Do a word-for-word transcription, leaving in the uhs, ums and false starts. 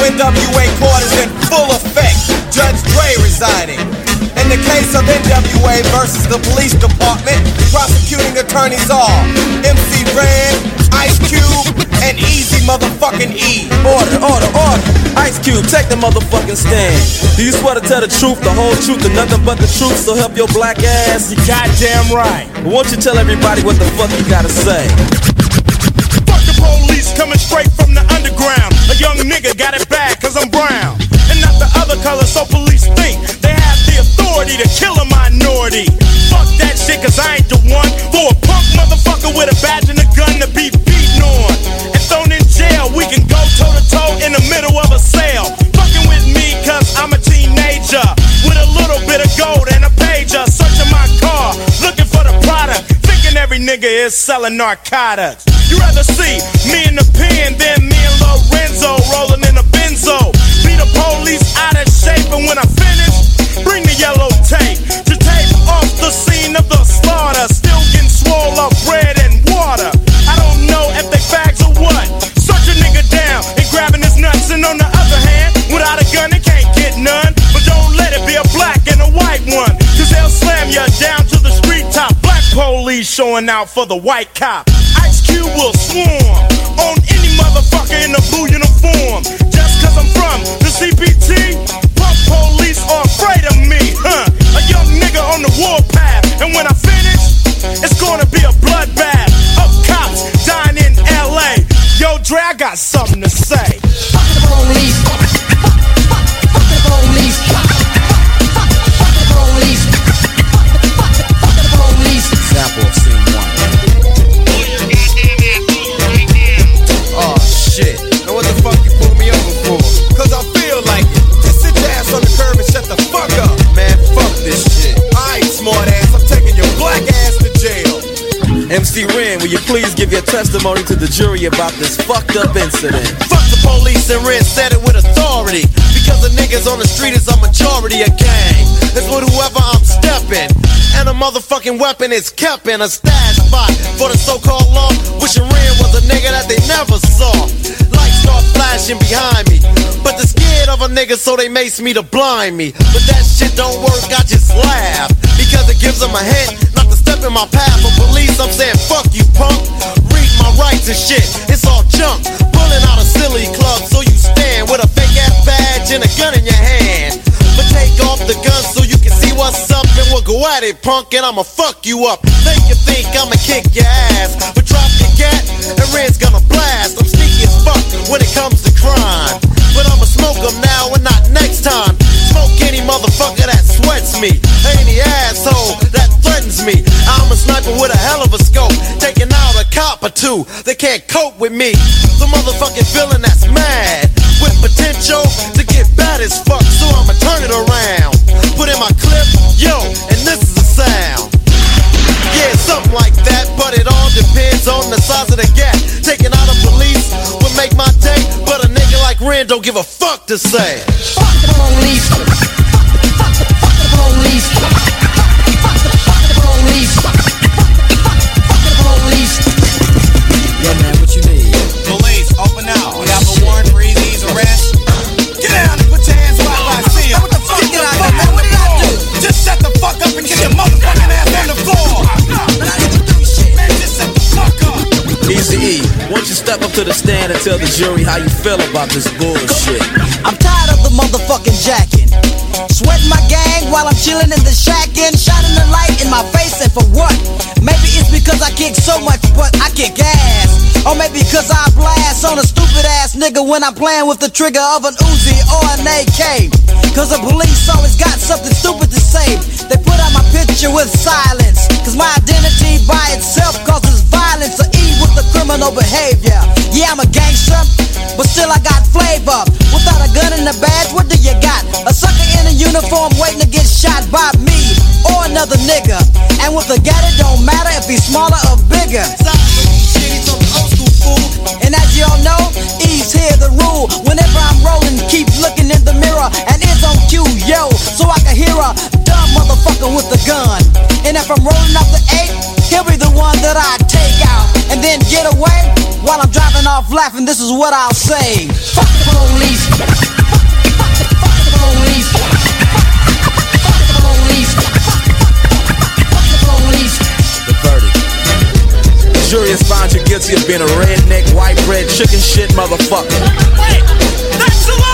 N W A court is in full effect. Judge Dre residing. In the case of N W A versus the police department, prosecuting attorneys are M C Ren, Ice Cube, and Easy motherfucking E. Order, order, order. Ice Cube, take the motherfucking stand. Do you swear to tell the truth, the whole truth, and nothing but the truth, so help your black ass? You goddamn right. Won't you tell everybody what the fuck you gotta say? Fuck the police coming straight from the underground. A young nigga got it bad cause I'm brown. And not the other color, so police think they have the authority to kill a minority. Fuck that shit cause I ain't the one for a punk motherfucker with a badge and a gun to be beaten on and thrown in jail. We can go toe to toe in the middle of a sale. Fucking with me cause I'm a teenager with a little bit of gold and a pager. Searching my car, looking for the product, thinking every nigga is selling narcotics. You rather see me in the pen than me and Lorenzo rolling in a benzo. Be the police out of shape, and when I finish, bring the yellow tape to tape off the scene of the slaughter. Still getting swole up bread and water. I don't know if they fags or what. Search a nigga down and grabbing his nuts, and on the other hand, without a gun, they can't get none. But don't let it be a black and a white one, cause they'll slam you down to the street top. Black police showing out for the white cop. Ice Cube will swarm on any motherfucker in a blue uniform. Just cause I'm from the C P T, punk police are afraid of me, huh? A young nigga on the warpath, and when I finish, it's gonna be a bloodbath of cops dying in L A. Yo, Dre, I got something to say. Fuck the police. Fuck the police. Fuck the police. Fuck the police. Example of scene one. Oh shit. Now what the fuck you pulled me over for? Cause I feel like it. Just sit your ass on the curb and shut the fuck up. Man, fuck this shit. Alright, smart ass, I'm taking your black ass to jail. M C Ren, will you please give your testimony to the jury about this fucked up incident? Fuck the police, and Ren said it with authority. Because the niggas on the street is a majority of gang. It's with whoever I'm stepping. And a motherfucking weapon is kept in a stash spot for the so-called law. Wishing Ren was a nigga that they never saw. Lights start flashing behind me, but they're scared of a nigga, so they mace me to blind me. But that shit don't work, I just laugh, because it gives them a hint not to step in my path. For police, I'm saying fuck you, punk. Read my rights and shit, it's all junk. Pulling out a silly club, so you stand with a fake ass badge and a gun in your hand. But take off the gun so you can see what's up, and we'll go at it, punk, and I'ma fuck you up. Make you think I'ma kick your ass, but drop your gat, and Ren's gonna blast. I'm sneaky as fuck when it comes to crime, but I'ma smoke them now and not next time. Smoke any motherfucker that sweats me, any asshole that threatens me. I'm a sniper with a hell of a scope, taking out a cop or two. They can't cope with me. The motherfucking villain that's mad, with potential to get bad as fuck, so I'ma turn it around. Put in my clip, yo, and this is the sound. Yeah, something like that, but it all depends on the size of the gap. Taking out a police would make my day, but a nigga like Ren don't give a fuck to say. Fuck the police. Fuck the, fuck the, fuck the police. Fuck the, fuck the, fuck the police. Fuck the, fuck the police. Yeah, man, what you need? Police, open out. We have a warrant for Easy's arrest. Get down and put your hands where I see 'em. What the fuck? Get out of here, man. What did I do? Just shut the fuck up and get your motherfucking ass on the floor. Man, I didn't do shit. Man, just shut the fuck up. Easy E, won't you step up to the stand and tell the jury how you feel about this bullshit? I'm tired of the motherfucking jacking. Sweating my gang while I'm chilling in the shack and shining the light in my face, and for what? Maybe it's because I kick so much, but I kick ass. Or maybe because I blast on a stupid ass nigga when I'm playing with the trigger of an Uzi or an A K. Cause the police always got something stupid to say. They put out my picture with silence, cause my identity by itself causes violence. Or E with the criminal behavior. Yeah, I'm a gangster, but still I got flavor. Without a gun and a badge, what do you got? A sucker in a uniform waiting to get shot by me or another nigga. And with a gat, it don't matter if he's smaller or bigger. And as y'all know, E's here the rule. Whenever I'm rolling, keep looking in the mirror, and it's on cue, yo, so I can hear a dumb motherfucker with a gun. And if I'm rolling up the eight, he'll be the one that I take out and then get away. While I'm driving off laughing, this is what I'll say. Fuck the police. Fuck, fuck, the, fuck the police. Fuck, fuck the police. Fuck, fuck the police. The verdict. The jury has found you guilty of being a redneck, white bread, chicken shit motherfucker. Wait, that's a lie!